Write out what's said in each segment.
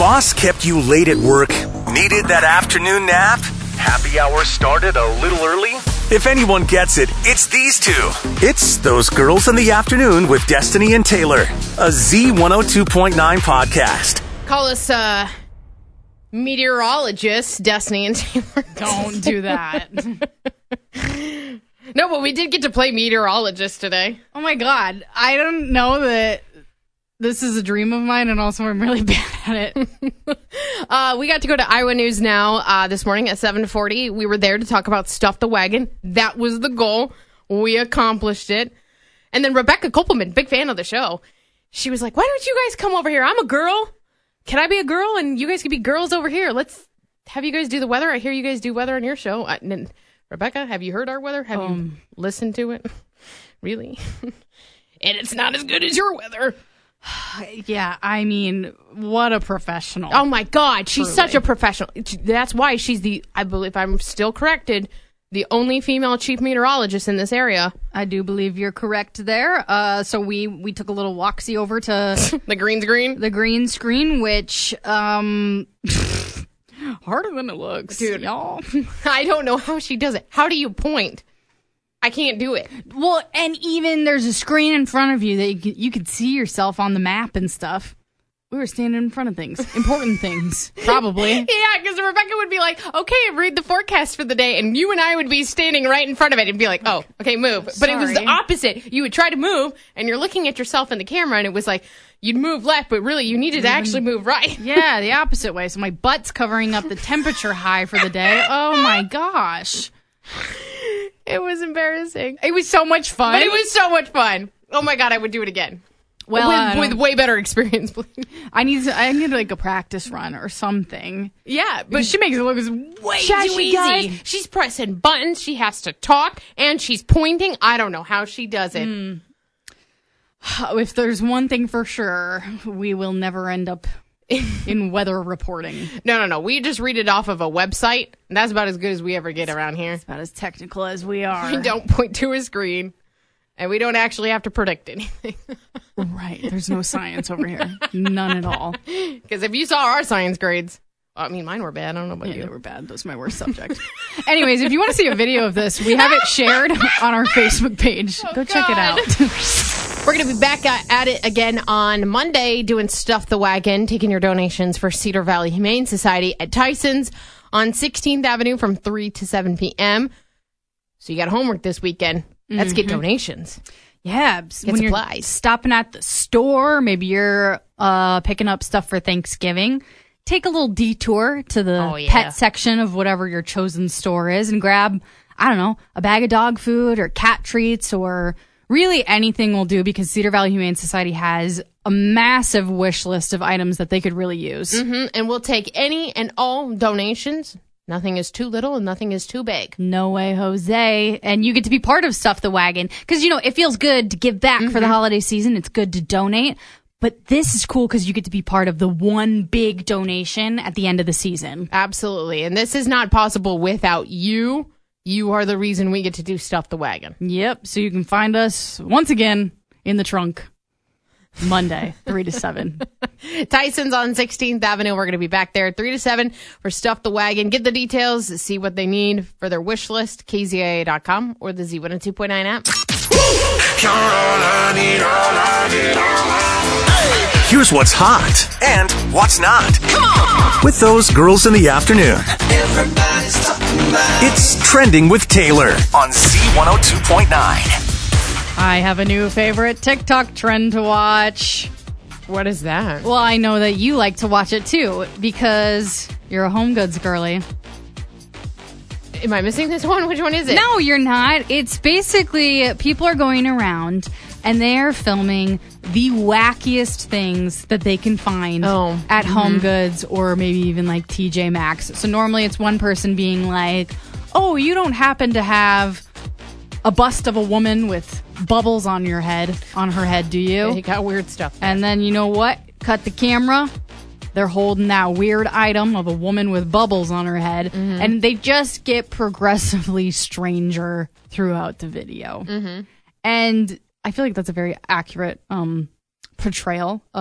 boss kept you late at work? Needed that afternoon nap? Happy hour started a little early? If anyone gets it, it's these two. It's Those Girls in the Afternoon with Destiny and Taylor, a Z102.9 podcast. Call us meteorologists, Destiny and Taylor. Don't do that. No, but we did get to play meteorologist today. Oh my God. I don't know that this is a dream of mine, and also I'm really bad at it. We got to go to Iowa News Now this morning at 7:40. We were there to talk about Stuff the Wagon. That was the goal. We accomplished it. And then Rebecca Kopelman, big fan of the show, she was like, why don't you guys come over here? I'm a girl. Can I be a girl? And you guys can be girls over here. Let's have you guys do the weather. I hear you guys do weather on your show. Rebecca, have you heard our weather? Have you listened to it? Really? And it's not as good as your weather. Yeah, I mean, what a professional. Oh my God, she's Truly. such a professional. That's why she's I believe I'm still corrected, the only female chief meteorologist in this area. I do believe you're correct there. So we took a little walksy over to The green screen? the green screen, which harder than it looks, Dude. y'all. I don't know how she does it. How do you point? I can't do it. Well, and even there's a screen in front of you that you could see yourself on the map and stuff. We were standing in front of things, important things, probably. Yeah, because Rebecca would be like, okay, read the forecast for the day. And you and I would be standing right in front of it and be like, oh, okay, move. But it was the Sorry. opposite. You would try to move and you're looking at yourself in the camera and it was like, you'd move left, but really you needed to actually move right. Yeah, the opposite way. So my butt's covering up the temperature high for the day. Oh my gosh. It was embarrassing. It was so much fun. But it was so much fun. Oh my God, I would do it again. Well, with way better experience, please. I need like a practice run or something. Yeah, But she makes it look way too easy. Guys, she's pressing buttons. She has to talk, and she's pointing. I don't know how she does it. If there's one thing for sure, we will never end up in weather reporting. No. We just read it off of a website. And that's about as good as we ever get around here. It's about as technical as we are. We don't point to a screen, and we don't actually have to predict anything. Right. There's no science over here. None at all. Because if you saw our science grades, I mean, mine were bad. I don't know about Yeah, you. they were bad. That's my worst subject. Anyways, if you want to see a video of this, we have it shared on our Facebook page. Go check it God. out. We're going to be back at it again on Monday doing Stuff the Wagon, taking your donations for Cedar Valley Humane Society at Tyson's on 16th Avenue from 3 to 7 p.m. So you got homework this weekend. Let's get donations. Yeah. Get When you're supplies. stopping at the store, maybe you're picking up stuff for Thanksgiving, take a little detour to the pet section of whatever your chosen store is and grab, I don't know, a bag of dog food or cat treats or really anything will do, because Cedar Valley Humane Society has a massive wish list of items that they could really use. And we'll take any and all donations. Nothing is too little and nothing is too big. No way, Jose. And you get to be part of Stuff the Wagon. Because, it feels good to give back for the holiday season. It's good to donate. But this is cool because you get to be part of the one big donation at the end of the season. Absolutely. And this is not possible without you. You are the reason we get to do Stuff the Wagon. Yep. So you can find us once again in the trunk Monday, 3 to 7. Tyson's on 16th Avenue. We're going to be back there 3 to 7 for Stuff the Wagon. Get the details, see what they need for their wish list, kzia.com or the Z102.9 app. Here's what's hot and what's not with Those Girls in the Afternoon. It's Trending with Taylor on Z102.9. I have a new favorite TikTok trend to watch. What is that? Well, I know that you like to watch it too because you're a home goods girly. Am I missing this one? Which one is it? No, you're not. It's basically people are going around and they are filming the wackiest things that they can find at Home Goods or maybe even like TJ Maxx. So normally it's one person being like, oh, you don't happen to have a bust of a woman with bubbles on her head, do you? It got weird stuff. And then you know what? Cut the camera. They're holding that weird item of a woman with bubbles on her head. And they just get progressively stranger throughout the video. And I feel like that's a very accurate portrayal of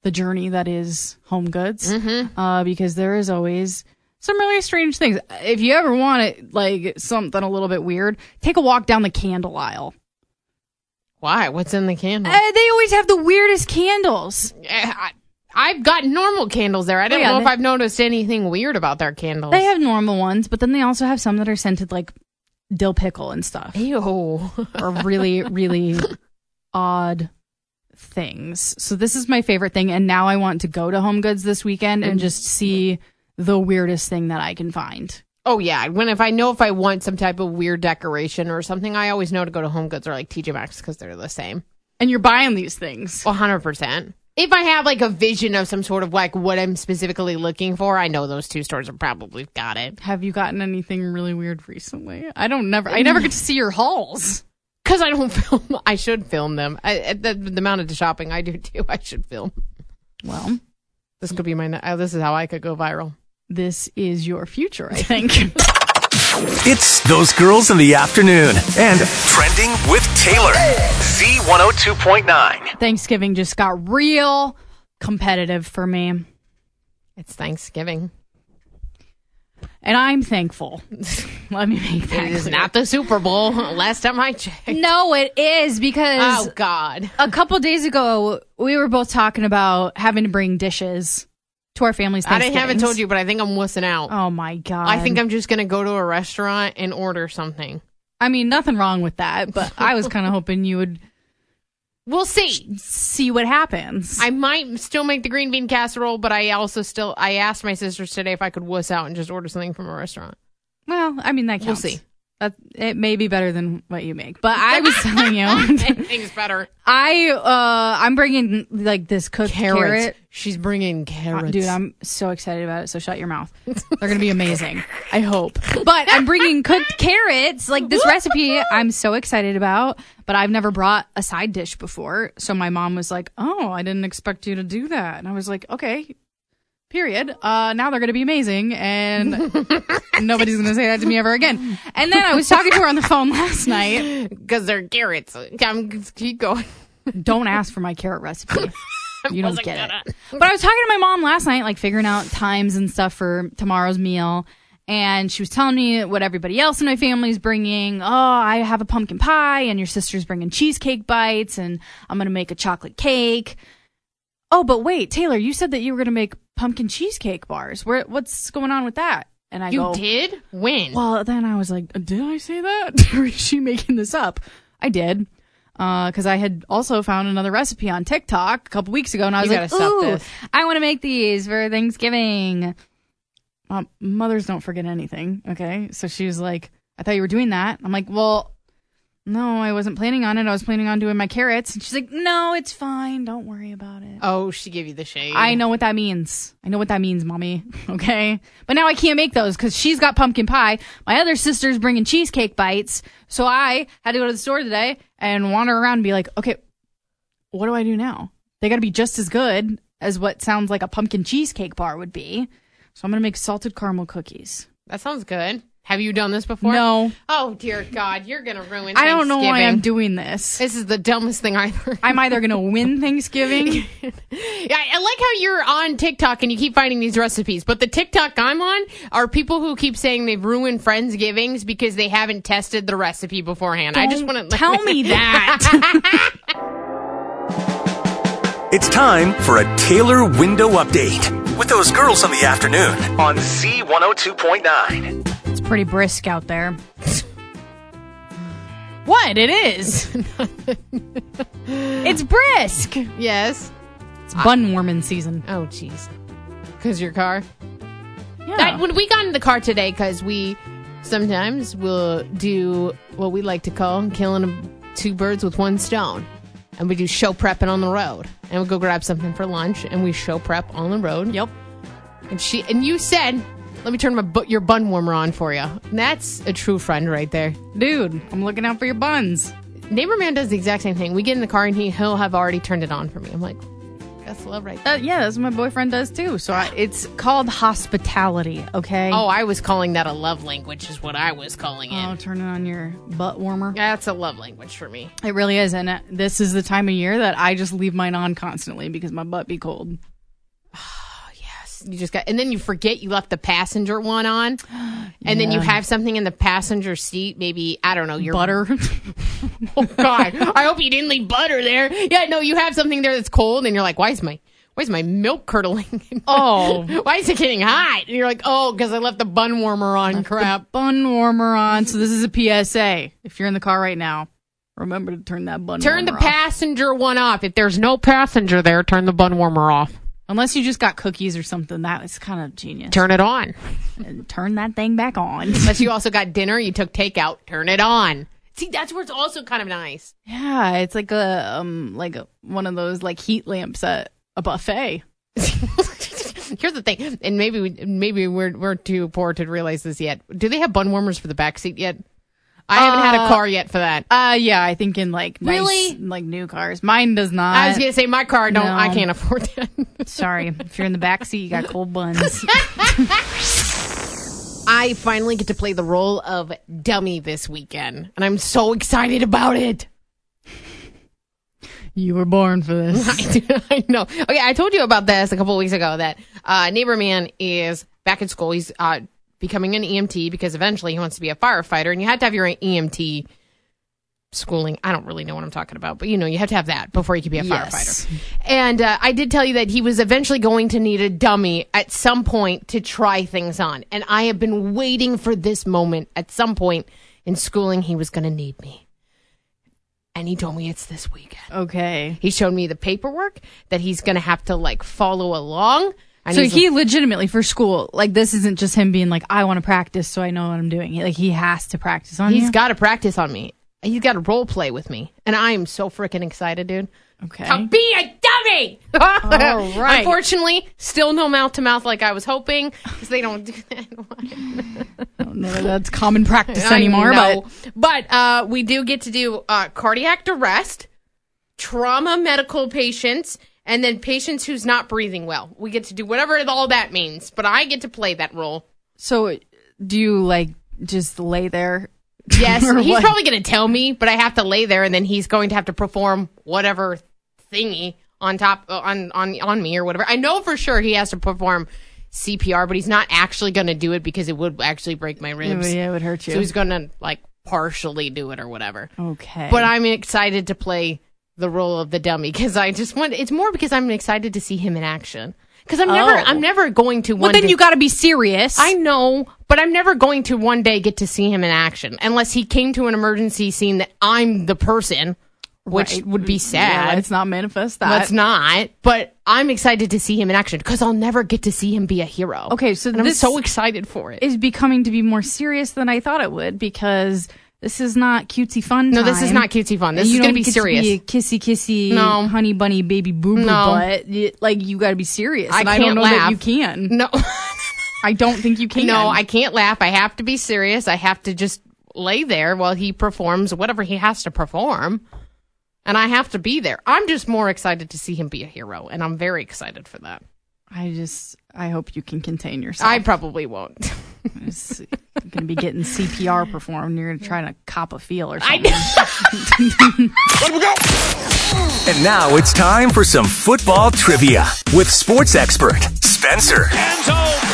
the journey that is Home Goods, because there is always some really strange things. If you ever want it, like something a little bit weird, take a walk down the candle aisle. Why? What's in the candle? They always have the weirdest candles. I've got normal candles there. I don't know if I've noticed anything weird about their candles. They have normal ones, but then they also have some that are scented like dill pickle and stuff. Ew. Or really, really odd things. So this is my favorite thing, and now I want to go to Home Goods this weekend and just see the weirdest thing that I can find. Oh, yeah. If I want some type of weird decoration or something, I always know to go to Home Goods or like TJ Maxx because they're the same. And you're buying these things. 100%. If I have like a vision of some sort of like what I'm specifically looking for, I know those two stores have probably got it. Have you gotten anything really weird recently? I never get to see your hauls. Because I don't film. I should film them. The amount of shopping I do too, I should film. Well, this could be this is how I could go viral. This is your future, I think. It's Those Girls in the Afternoon and Trending with Taylor. Z102.9. Thanksgiving just got real competitive for me. It's Thanksgiving. And I'm thankful. Let me make that clear. It is not the Super Bowl. Last time I checked. No, it is because... Oh, God. A couple days ago, we were both talking about having to bring dishes to our family's Thanksgiving. I haven't told you, but I think I'm wussing out. Oh, my God. I think I'm just going to go to a restaurant and order something. I mean, nothing wrong with that, but I was kind of hoping you would... We'll see what happens. I might still make the green bean casserole, but I asked my sisters today if I could wuss out and just order something from a restaurant. Well, I mean, that counts. We'll see. It may be better than what you make, but I was telling you, anything's better. I'm bringing like this cooked carrot. She's bringing carrots, dude. I'm so excited about it. So shut your mouth. They're gonna be amazing. I hope. But I'm bringing cooked carrots, like this recipe. I'm so excited about. But I've never brought a side dish before, so my mom was like, "Oh, I didn't expect you to do that," and I was like, "Okay." Period. Now they're going to be amazing, and nobody's going to say that to me ever again. And then I was talking to her on the phone last night. Because they're carrots. Keep going. Don't ask for my carrot recipe. You don't get it. But I was talking to my mom last night, like figuring out times and stuff for tomorrow's meal. And she was telling me what everybody else in my family is bringing. Oh, I have a pumpkin pie, and your sister's bringing cheesecake bites, and I'm going to make a chocolate cake. Oh, but wait, Taylor, you said that you were going to make pumpkin cheesecake bars. What's going on with that? And you did? When? Well, then I was like, did I say that? Or is she making this up? I did. Because I had also found another recipe on TikTok a couple weeks ago, and I was like, ooh, I want to make these for Thanksgiving. Mothers don't forget anything, okay? So she was like, I thought you were doing that. I'm like, well, no, I wasn't planning on it. I was planning on doing my carrots. And she's like, no, it's fine. Don't worry about it. Oh, she gave you the shade. I know what that means. Mommy. Okay? But now I can't make those because she's got pumpkin pie. My other sister's bringing cheesecake bites. So I had to go to the store today and wander around and be like, okay, what do I do now? They got to be just as good as what sounds like a pumpkin cheesecake bar would be. So I'm going to make salted caramel cookies. That sounds good. Have you done this before? No. Oh, dear God. You're going to ruin Thanksgiving. I don't know why I'm doing this. This is the dumbest thing I've heard. I'm either going to win Thanksgiving. Yeah, I like how you're on TikTok and you keep finding these recipes. But the TikTok I'm on are people who keep saying they've ruined Friendsgivings because they haven't tested the recipe beforehand. I just want to tell me that. It's time for a Taylor window update with Those Girls in the Afternoon on Z102.9. Pretty brisk out there. What? It is. It's brisk. Yes. It's bun warming season. Oh, jeez. Because your car? Yeah. When we got in the car today, because we sometimes will do what we like to call killing two birds with one stone. And we do show prepping on the road. And we go grab something for lunch, and we show prep on the road. Yep. And you said, let me turn your bun warmer on for you. And that's a true friend right there. Dude, I'm looking out for your buns. Neighbor Man does the exact same thing. We get in the car and he'll have already turned it on for me. I'm like, That's love right there. Yeah, that's what my boyfriend does too. So it's called hospitality, okay? Oh, I was calling that a love language is what I was calling it. Oh, turn it on your butt warmer. That's a love language for me. It really is. And this is the time of year that I just leave mine on constantly because my butt be cold. You just got, and then you forget you left the passenger one on, and then you have something in the passenger seat. Maybe, I don't know, your butter. Oh God! I hope you didn't leave butter there. Yeah, no, you have something there that's cold, and you're like, why is my milk curdling? Oh, why is it getting hot? And you're like, oh, because I left the bun warmer on. Crap, bun warmer on. So this is a PSA. If you're in the car right now, remember to turn that bun. Turn warmer the passenger one off. If there's no passenger there, turn the bun warmer off. Unless you just got cookies or something, that was kind of genius. Turn it on. And turn that thing back on. Unless you also got dinner, you took takeout, turn it on. See, that's where it's also kind of nice. Yeah, it's like one of those like heat lamps at a buffet. Here's the thing, and maybe we're too poor to realize this yet. Do they have bun warmers for the back seat yet? I haven't had a car yet for that. Yeah, I think in like nice, like new cars. Mine does not. I was gonna say my car don't. No. I can't afford that. Sorry, if you're in the back seat, you got cold buns. I finally get to play the role of dummy this weekend, and I'm so excited about it. You were born for this. I know. Okay, I told you about this a couple of weeks ago that neighbor man is back in school. He's becoming an EMT because eventually he wants to be a firefighter, and you have to have your EMT schooling. I don't really know what I'm talking about, but you have to have that before you can be a firefighter. And I did tell you that he was eventually going to need a dummy at some point to try things on, and I have been waiting for this moment. At some point in schooling, he was going to need me, and he told me it's this weekend. Okay. He showed me the paperwork that he's going to have to like follow along. So he legitimately, for school, like, this isn't just him being like, I want to practice so I know what I'm doing. He has to practice on you? He's got to practice on me. He's got to role play with me. And I am so freaking excited, dude. Okay. To be a dummy! All right. Unfortunately, still no mouth-to-mouth like I was hoping, because they don't do that. I don't know that that's common practice anymore. But we do get to do cardiac arrest, trauma medical patients, and then patients who's not breathing well. We get to do whatever all that means, but I get to play that role. So do you, just lay there? Yes, he's probably going to tell me, but I have to lay there, and then he's going to have to perform whatever thingy on top, on me or whatever. I know for sure he has to perform CPR, but he's not actually going to do it because it would actually break my ribs. Yeah, it would hurt you. So he's going to, partially do it or whatever. Okay. But I'm excited to play the role of the dummy because it's more because I'm excited to see him in action. Because I'm never going to Well, then you got to be serious. I know, but I'm never going to one day get to see him in action unless he came to an emergency scene that I'm the person, which would be sad. Yeah, let's not manifest that. Let's not. But I'm excited to see him in action because I'll never get to see him be a hero. Okay, so I'm so excited for it. Is becoming to be more serious than I thought it would because this is not cutesy fun time. No, this is not cutesy fun. This is going to be serious. You kissy, honey bunny, baby boo-boo butt. You got to be serious. I don't know laugh. that you can. No. I don't think you can. No, I can't laugh. I have to be serious. I have to just lay there while he performs whatever he has to perform. And I have to be there. I'm just more excited to see him be a hero, and I'm very excited for that. I hope you can contain yourself. I probably won't. You're going to be getting CPR performed, and you're going to try to cop a feel or something. Let me go! And now it's time for some football trivia with sports expert Spencer. Enzo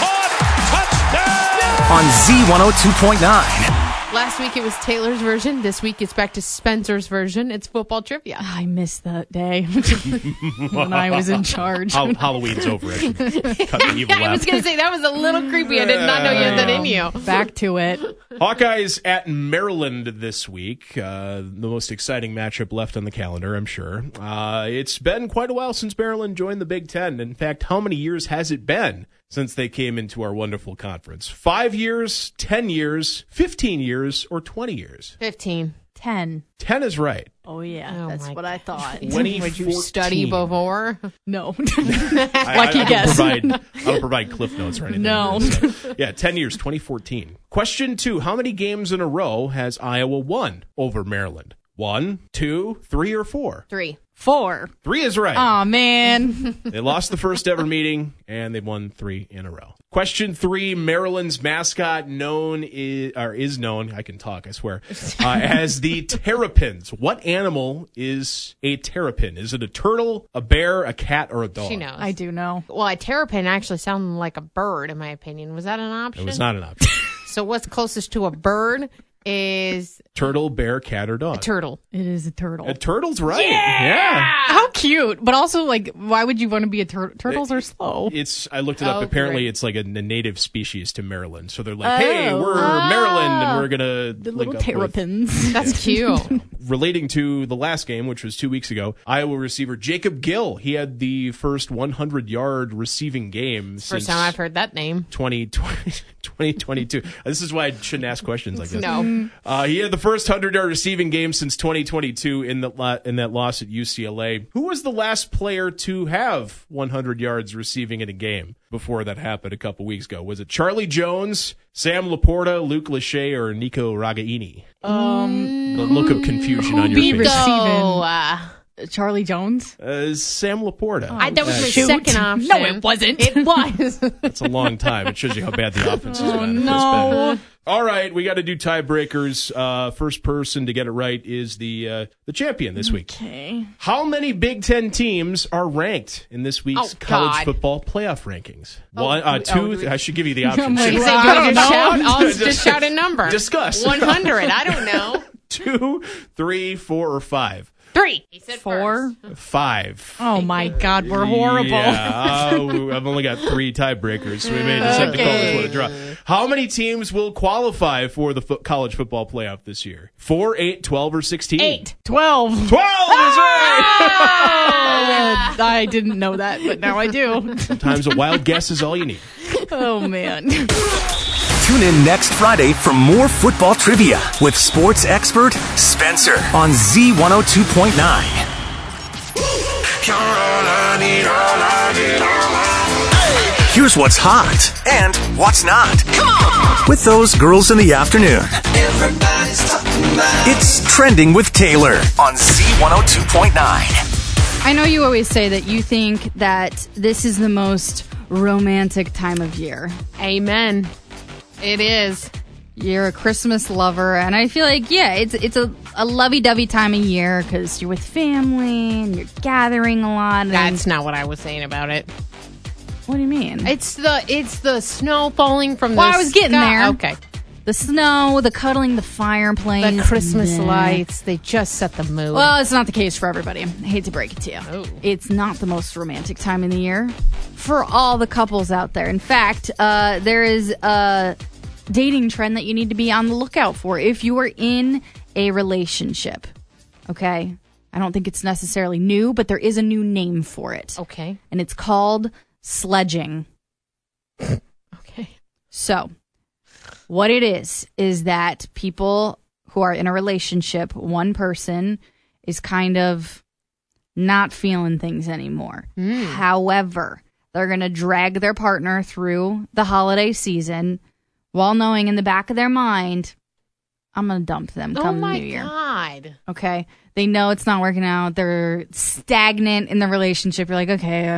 caught, touchdown! On Z102.9. Last week it was Taylor's version. This week it's back to Spencer's version. It's football trivia. I missed that day when I was in charge. Halloween's over. Cut the evil I was going to say, that was a little creepy. I did not know you had that in you. Back to it. Hawkeyes at Maryland this week. The most exciting matchup left on the calendar, I'm sure. It's been quite a while since Maryland joined the Big Ten. In fact, how many years has it been since they came into our wonderful conference? 5 years, 10 years, 15 years, or 20 years? 15. 10. 10 is right. Oh, yeah. That's what I thought. 2014. Would you study before? No. Lucky guess. I don't provide cliff notes or anything. No. Yeah, 10 years, 2014. Question 2. How many games in a row has Iowa won over Maryland? 1, 2, 3, or 4? 3. 4. 3 is right. Oh, man. They lost the first ever meeting, and they won 3 in a row. Question 3, Maryland's mascot is known, I can talk, I swear, as the Terrapins. What animal is a terrapin? Is it a turtle, a bear, a cat, or a dog? She knows. I do know. Well, a terrapin actually sounded like a bird, in my opinion. Was that an option? It was not an option. So what's closest to a bird is Turtle, bear, cat, or dog? a turtle. It is a turtle. A turtle's right. Yeah. How cute. But also, like, why would you want to be a turtle? Turtles are slow. I looked it up. Oh, Apparently, great. it's like a native species to Maryland. So they're like, hey, we're Maryland, and we're going to The link little up with terrapins. That's cute. relating to the last game, which was 2 weeks ago, Iowa receiver Jacob Gill, he had the first 100-yard receiving game since First time I've heard that name. 2022. This is why I shouldn't ask questions like this. No. He had the first 100-yard receiving game since 2022 in that loss at UCLA. Who was the last player to have 100 yards receiving in a game before that happened a couple weeks ago? Was it Charlie Jones, Sam Laporta, Luke Lachey, or Nico Ragaini? The look of confusion on your be face. receiving? Charlie Jones? Sam Laporta. That was my Shoot. second option. No, it wasn't. It was. It's a long time. It shows you how bad the offense has been. no. It's been. All right, we got to do tiebreakers. First person to get it right is the champion this week. Okay. How many Big Ten teams are ranked in this week's college football playoff rankings? One, 2. I should give you the options. You Well, say, I go don't just know. shout. I'll just shout a number. Discuss. 100. I don't know. 2, 3, 4, or 5. 3. He said 4. 5. Oh, my God. We're horrible. Yeah, I've only got 3 tiebreakers, so we may just have to call this one a draw. How many teams will qualify for the college football playoff this year? 4, 8, 12, or 16? 8. 12. 12 is right! I didn't know that, but now I do. Sometimes a wild guess is all you need. Oh, man. Tune in next Friday for more football trivia with sports expert Spencer on Z102.9. Here's what's hot and what's not with those girls in the afternoon. It's Trending with Taylor on Z102.9. I know you always say that you think that this is the most romantic time of year. Amen. It is. You're a Christmas lover, and I feel like, yeah, it's a lovey-dovey time of year because you're with family and you're gathering a lot. And That's not what I was saying about it. what do you mean? It's the snow falling from the Well, I was getting sky. there. Okay. The snow, the cuddling, the fireplace. The Christmas Yeah. lights, they just set the mood. Well, it's not the case for everybody. I hate to break it to you. Oh. It's not the most romantic time in the year for all the couples out there. In fact, there is a dating trend that you need to be on the lookout for if you are in a relationship. Okay? I don't think it's necessarily new, but there is a new name for it. Okay. And it's called sledging. Okay. So, what it is that people who are in a relationship, one person is kind of not feeling things anymore. However, they're going to drag their partner through the holiday season while knowing in the back of their mind, I'm going to dump them come the new year. Oh, my God. Okay? They know it's not working out. They're stagnant in the relationship. You're like, okay,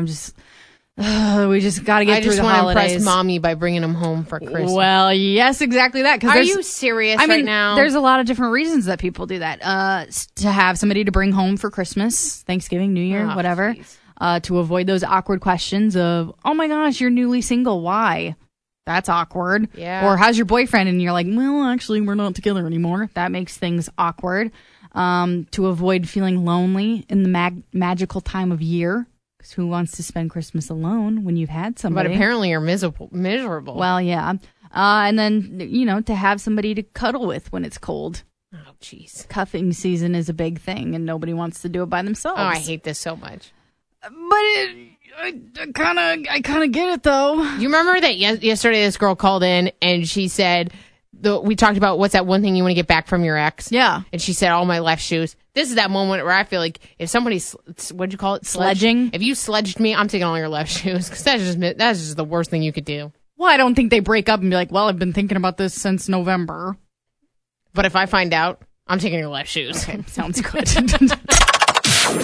we just got to get through the want to holidays. impress mommy by bringing him home for Christmas. Well, yes, exactly that. Are you serious right now? There's a lot of different reasons that people do that. To have somebody to bring home for Christmas, Thanksgiving, New Year, Oh, whatever. geez. To avoid those awkward questions of, oh my gosh, you're newly single. Why? That's awkward. Yeah. Or how's your boyfriend? And you're like, well, actually, we're not together anymore. That makes things awkward. To avoid feeling lonely in the magical time of year. Because who wants to spend Christmas alone when you've had somebody? But apparently you're miserable. Well, yeah. And then, to have somebody to cuddle with when it's cold. Oh, jeez. Cuffing season is a big thing, and nobody wants to do it by themselves. Oh, I hate this so much. But I kind of get it, though. You remember that yesterday this girl called in and she said, we talked about what's that one thing you want to get back from your ex? Yeah. And she said, all my left shoes. This is that moment where I feel like if somebody, what'd you call it? Sledging? If you sledged me, I'm taking all your left shoes because that's just the worst thing you could do. Well, I don't think they break up and be like, well, I've been thinking about this since November. But if I find out, I'm taking your left shoes. Okay, sounds good.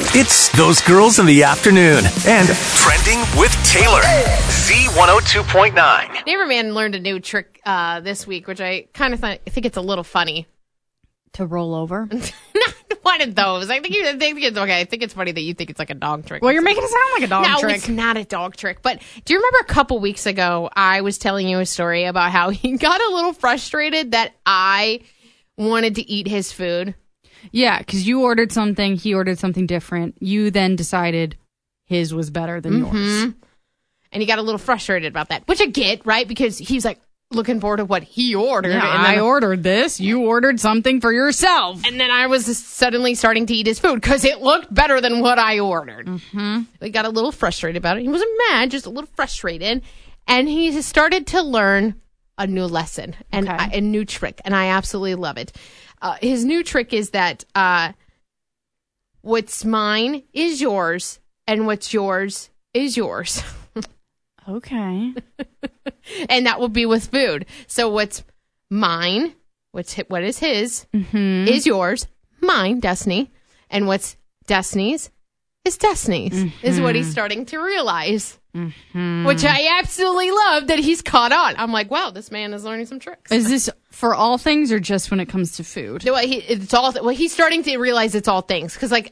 It's Those Girls in the Afternoon and Trending with Taylor. Z102.9. Neighborman learned a new trick this week, which I kind of think it's a little funny. To roll over? Not one of those. I think it's okay. I think it's funny that you think it's like a dog trick. Well, you're making it sound like a dog trick. No, it's not a dog trick. But do you remember a couple weeks ago, I was telling you a story about how he got a little frustrated that I wanted to eat his food? Yeah, because you ordered something, he ordered something different. You then decided his was better than yours. And he got a little frustrated about that, which I get, right? Because he's like looking forward to what he ordered. Yeah, and I ordered this. You ordered something for yourself. And then I was suddenly starting to eat his food because it looked better than what I ordered. He got a little frustrated about it. He wasn't mad, just a little frustrated. And he started to learn a new lesson and a new trick. And I absolutely love it. His new trick is that what's mine is yours and what's yours is yours. Okay. And that will be with food. So what's mine, what is his, is yours, mine, Destiny, and what's Destiny's is Destiny's, is what he's starting to realize. Which I absolutely love that he's caught on. I'm like, wow, this man is learning some tricks. Is this for all things or just when it comes to food? No, it's all. Well, he's starting to realize it's all things because, like,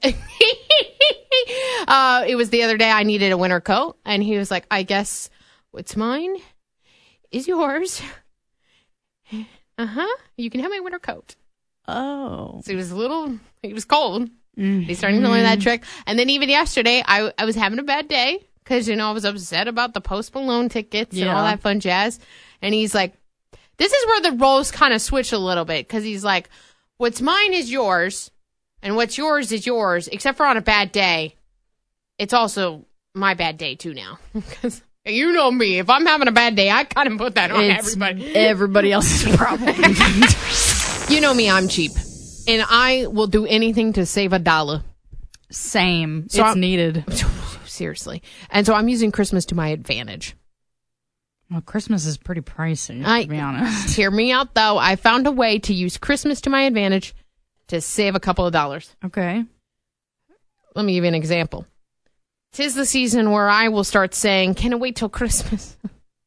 it was the other day I needed a winter coat, and he was like, "I guess what's mine is yours." You can have my winter coat. Oh, so he was cold. He's starting to learn that trick, and then even yesterday, I was having a bad day. Because, I was upset about the Post Malone tickets and all that fun jazz. And he's like, this is where the roles kind of switch a little bit. Because he's like, what's mine is yours. And what's yours is yours. Except for on a bad day. It's also my bad day, too, now. Because you know me. If I'm having a bad day, I kind of put that on everybody. Everybody else's problem. You know me. I'm cheap. And I will do anything to save $1. Same. So it's needed. Seriously. And so I'm using Christmas to my advantage. Well, Christmas is pretty pricey, to be honest. Hear me out, though. I found a way to use Christmas to my advantage to save a couple of dollars. Okay. Let me give you an example. 'Tis the season where I will start saying, can it wait till Christmas?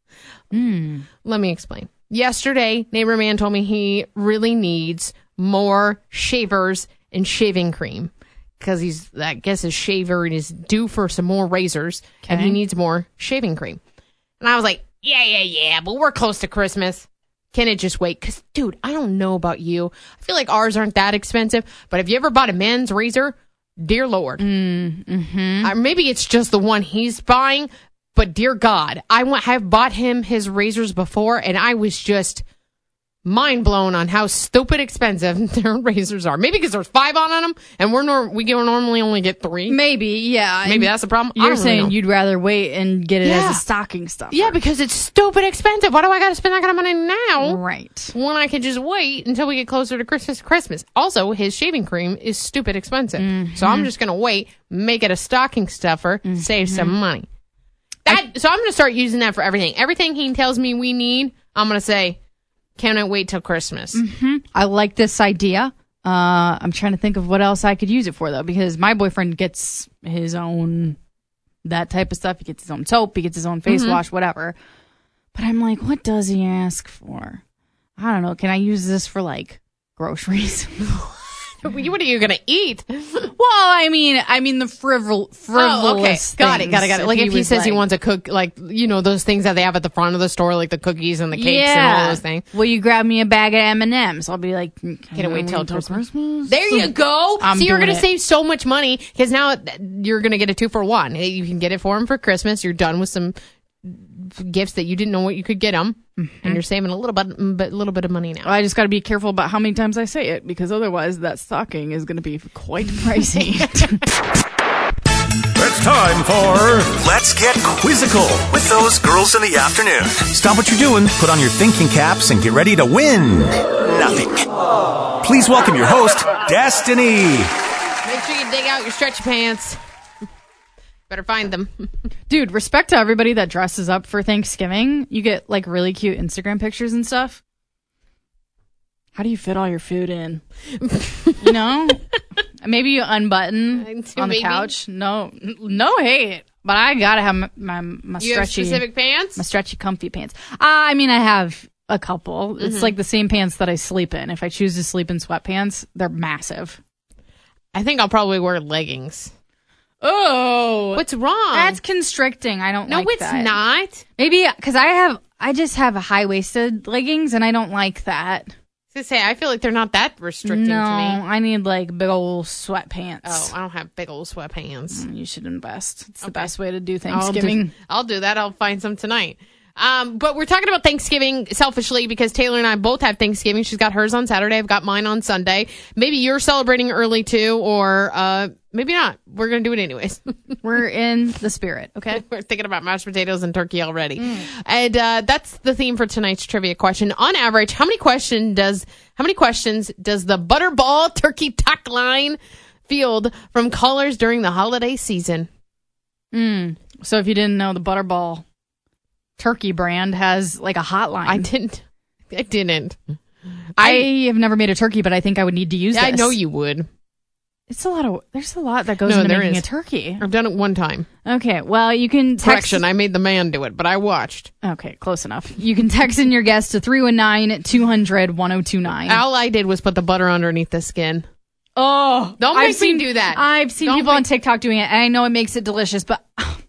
Let me explain. Yesterday, neighbor man told me he really needs more shavers and shaving cream. Because I guess his shaver is due for some more razors, and he needs more shaving cream. And I was like, yeah, but we're close to Christmas. Can it just wait? Because, dude, I don't know about you. I feel like ours aren't that expensive, but have you ever bought a men's razor? Dear Lord. Maybe it's just the one he's buying, but dear God, I have bought him his razors before, and I was just mind blown on how stupid expensive their razors are. Maybe because there's 5 on them, and we normally only get 3. Maybe, yeah. Maybe that's the problem. You're saying you'd rather wait and get it as a stocking stuffer. Yeah, because it's stupid expensive. Why do I got to spend that kind of money now? Right. When I could just wait until we get closer to Christmas. Also, his shaving cream is stupid expensive. So I'm just going to wait, make it a stocking stuffer, save some money. So I'm going to start using that for everything. Everything he tells me we need, I'm going to say, can I wait till Christmas? I like this idea. I'm trying to think of what else I could use it for, though, because my boyfriend gets his own, that type of stuff. He gets his own soap. He gets his own face wash, whatever. But I'm like, what does he ask for? I don't know. Can I use this for, like, groceries? What are you going to eat? Well, I mean the frivolous Got it. Like if he says he wants to cook, like, those things that they have at the front of the store, like the cookies and the cakes and all those things. Will you grab me a bag of M&Ms? I'll be like, can I wait till Christmas? There you go. So you're going to save so much money because now you're going to get a 2-for-1. You can get it for him for Christmas. You're done with some gifts that you didn't know what you could get them, and you're saving a little bit of money now. I just got to be careful about how many times I say it, because otherwise that stocking is going to be quite pricey. It's time for Let's Get Quizzical with Those Girls in the Afternoon. Stop what you're doing, put on your thinking caps, and get ready to win nothing. Please welcome your host, Destiny. Make sure you dig out your stretchy pants. Better find them. Dude, respect to everybody that dresses up for Thanksgiving. You get, like, really cute Instagram pictures and stuff. How do you fit all your food in? Maybe you unbutton on the couch. No hate. But I gotta have my stretchy. You have specific pants? My stretchy, comfy pants. I mean, I have a couple. Mm-hmm. It's like the same pants that I sleep in. If I choose to sleep in sweatpants, they're massive. I think I'll probably wear leggings. Oh, what's wrong? That's constricting. I don't like that. No, it's not. Maybe because I just have high-waisted leggings, and I don't like that. I was gonna say, I feel like they're not that restricting to me. No, I need like big old sweatpants. Oh, I don't have big old sweatpants. You should invest. It's the best way to do Thanksgiving. I'll do that. I'll find some tonight. But we're talking about Thanksgiving selfishly because Taylor and I both have Thanksgiving. She's got hers on Saturday. I've got mine on Sunday. Maybe you're celebrating early too, or maybe not. We're going to do it anyways. We're in the spirit, okay? We're thinking about mashed potatoes and turkey already. And that's the theme for tonight's trivia question. On average, how many questions does the Butterball Turkey Talk Line field from callers during the holiday season? So if you didn't know, the Butterball Turkey brand has like a hotline. I didn't. I have never made a turkey, but I think I would need to use this. I know you would. There's a lot that goes into making a turkey. I've done it one time. Okay, well, you can text... Correction, I made the man do it, but I watched. Okay, close enough. You can text in your guess to 319-200-1029. All I did was put the butter underneath the skin. Oh, don't make me do that. I've seen people on TikTok doing it, and I know it makes it delicious, but...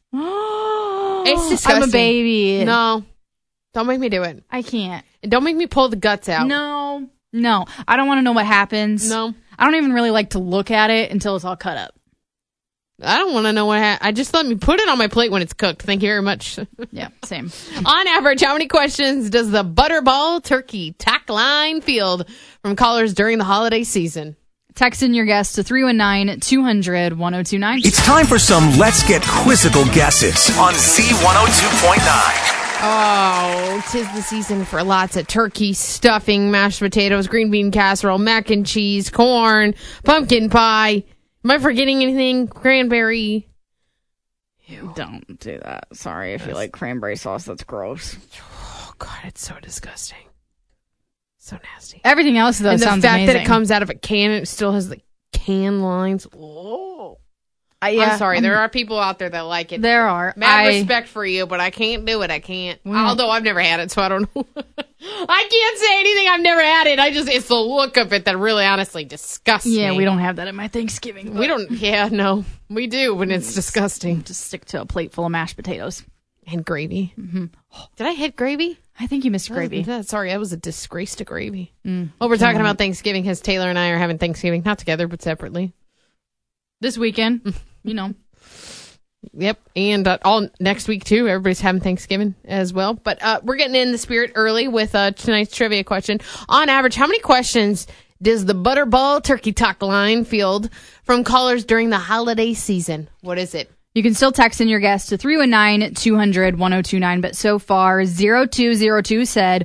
It's disgusting. I'm a baby. No. Don't make me do it. I can't. And don't make me pull the guts out. No. I don't want to know what happens. No. I don't even really like to look at it until it's all cut up. I don't want to know what happened. I just let me put it on my plate when it's cooked. Thank you very much. Yeah, same. On average, how many questions does the Butterball Turkey Talk Line field from callers during the holiday season? Text in your guess to 319-200-1029. It's time for some Let's Get Quizzical guesses on Z102.9. Oh, 'tis the season for lots of turkey, stuffing, mashed potatoes, green bean casserole, mac and cheese, corn, pumpkin pie. Am I forgetting anything? Cranberry. Ew. Don't do that. Sorry if you like cranberry sauce. That's gross. Oh, God, it's so disgusting. So nasty. Everything else, though, and sounds amazing. the fact that it comes out of a can and it still has the can lines. Oh. Yeah, I'm sorry. There are people out there that like it. There are. Mad respect for you, but I can't do it. I can't. Although I've never had it, so I don't know. I can't say anything. I've never had it. It's the look of it that really honestly disgusts me. Yeah, we don't have that at my Thanksgiving. We don't. Yeah, no. We do, but it's disgusting. Just stick to a plate full of mashed potatoes. And gravy. Mm-hmm. Did I hit gravy? I think you missed gravy. Sorry, that was a disgrace to gravy. Well, we're talking about Thanksgiving because Taylor and I are having Thanksgiving, not together, but separately. This weekend, you know. Yep, and all next week, too. Everybody's having Thanksgiving as well. But we're getting in the spirit early with tonight's trivia question. On average, how many questions does the Butterball Turkey Talk Line field from callers during the holiday season? What is it? You can still text in your guess to 319-200-1029, but so far, 0202 said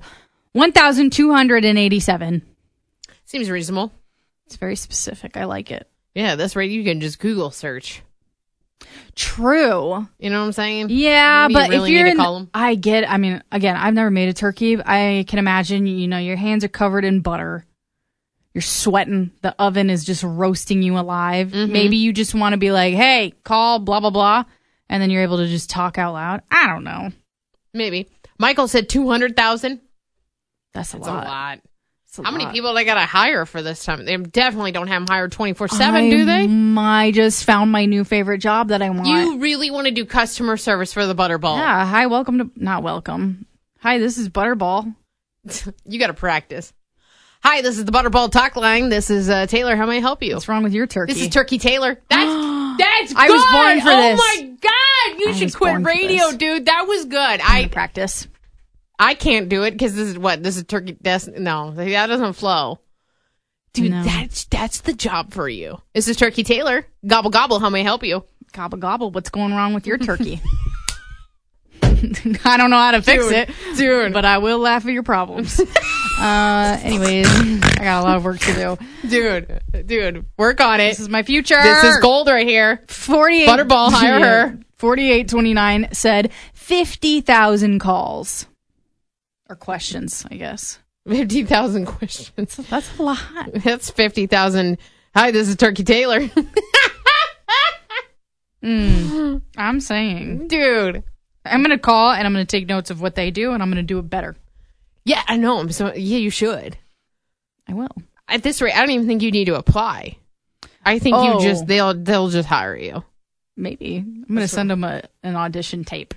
1,287. Seems reasonable. It's very specific. I like it. Yeah, that's right. You can just Google search. True. You know what I'm saying? Yeah, Maybe but really if you're need to call them. I mean, again, I've never made a turkey. I can imagine, your hands are covered in butter. You're sweating. The oven is just roasting you alive. Mm-hmm. Maybe you just want to be like, hey, call blah, blah, blah. And then you're able to just talk out loud. I don't know. Maybe. Michael said 200,000. That's a lot. How many people they got to hire for this time? They definitely don't have them hired 24/7, do they? I just found my new favorite job that I want. You really want to do customer service for the Butterball? Yeah. Hi, not welcome. Hi, this is Butterball. You got to practice. Hi, this is the Butterball Talk Line. This is Taylor. How may I help you? What's wrong with your turkey? This is Turkey Taylor. That's good. I was born for this. Oh my God. You should quit radio, dude. That was good. I practice. I can't do it because this is Turkey. No, that doesn't flow. Dude, no. That's the job for you. This is Turkey Taylor. Gobble, gobble. How may I help you? Gobble, gobble. What's going wrong with your turkey? I don't know how to fix it, dude, but I will laugh at your problems. Anyways, I got a lot of work to do. Dude, work on it. This is my future. This is gold right here. 48 Butterball, hire her. 4829 said 50,000 calls. Or questions, I guess. 50,000 questions. That's a lot. That's 50,000 Hi, this is Turkey Taylor. I'm saying. Dude. I'm going to call and I'm going to take notes of what they do and I'm going to do it better. Yeah, I know. So, yeah, you should. I will. At this rate, I don't even think you need to apply. I think they'll just hire you. Maybe. I'm going to send them an audition tape.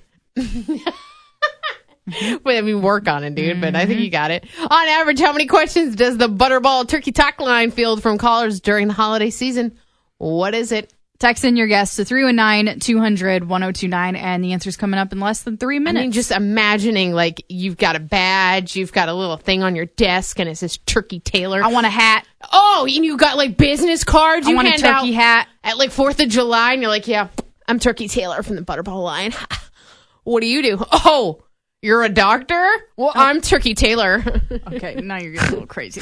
Well, I mean, work on it, dude, but I think you got it. On average, how many questions does the Butterball Turkey Talk line field from callers during the holiday season? What is it? Text in your guess to 319-200-1029, and the answer's coming up in less than 3 minutes. I mean, just imagining, like, you've got a badge, you've got a little thing on your desk, and it says Turkey Taylor. I want a hat. Oh, and you got, like, business cards I you want hand a turkey hat. At, like, 4th of July, and you're like, yeah, I'm Turkey Taylor from the Butterball line. What do? Oh, you're a doctor? Well, I'm Turkey Taylor. Okay, now you're getting a little crazy.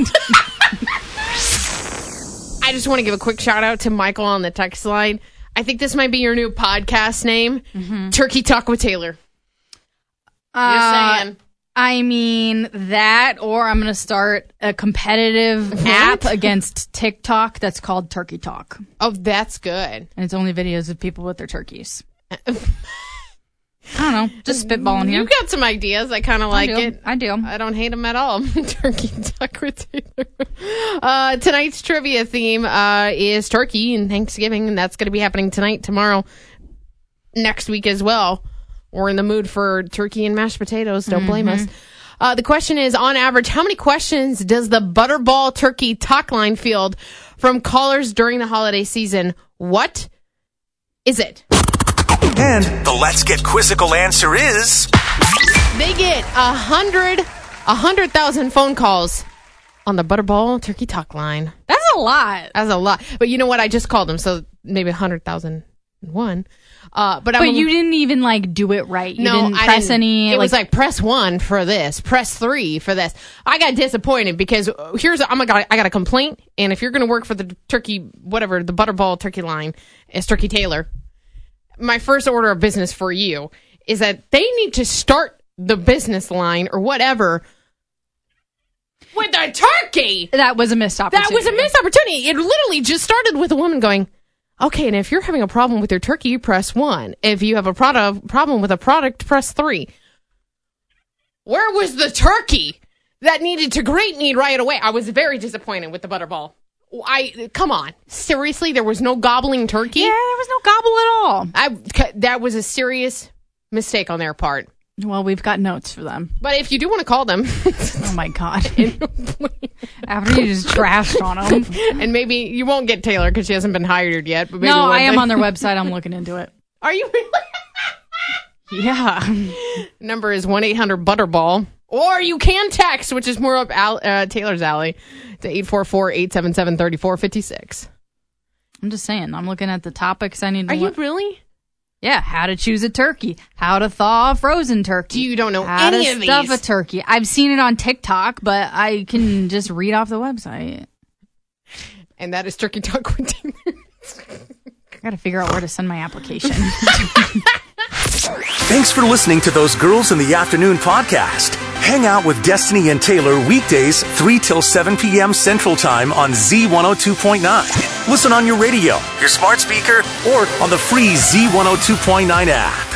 I just want to give a quick shout out to Michael on the text line. I think this might be your new podcast name, Turkey Talk with Taylor. Just saying. I mean, that, or I'm going to start a competitive app against TikTok that's called Turkey Talk. Oh, that's good. And it's only videos of people with their turkeys. I don't know. Just spitballing here. You got some ideas. I kind of like it. I do. I don't hate them at all. Turkey Talk with Taylor. Tonight's trivia theme is turkey and Thanksgiving, and that's going to be happening tonight, tomorrow, next week as well. We're in the mood for turkey and mashed potatoes. Don't blame us. The question is, on average, how many questions does the Butterball Turkey Talk line field from callers during the holiday season? What is it? And the Let's Get Quizzical answer is... They get 100,000 phone calls on the Butterball Turkey Talk line. That's a lot. That's a lot. But you know what? I just called them, so maybe 100,001. But you didn't even, like, do it right. You didn't press any... It was like, press 1 for this, press 3 for this. I got disappointed because I got a complaint, and if you're going to work for the turkey, whatever, the Butterball Turkey line, it's Turkey Taylor. My first order of business for you is that they need to start the business line or whatever with a turkey. That was a missed opportunity. It literally just started with a woman going, okay, and if you're having a problem with your turkey, you press 1. If you have a problem with a product, press 3. Where was the turkey that needed to greet me right away? I was very disappointed with the Butterball. Come on. Seriously, there was no gobbling turkey? Yeah, there was no gobble at all. That was a serious mistake on their part. Well, we've got notes for them. But if you do want to call them... Oh, my God. After you just trashed on them. And maybe you won't get Taylor because she hasn't been hired yet. But maybe no, I am on their website. I'm looking into it. Are you really? Yeah. Number is 1-800-BUTTERBALL. Or you can text, which is more up Taylor's alley, to 844-877-3456. I'm just saying. I'm looking at the topics I need to Are you really? Yeah, how to choose a turkey, how to thaw a frozen turkey. You don't know how any to of these. stuff a turkey. I've seen it on TikTok, but I can just read off the website. And that is Turkey Talk with Taylor. I got to figure out where to send my application. Thanks for listening to Those Girls in the Afternoon podcast. Hang out with Destiny and Taylor weekdays 3 till 7 p.m. Central Time on Z102.9. Listen on your radio, your smart speaker, or on the free Z102.9 app.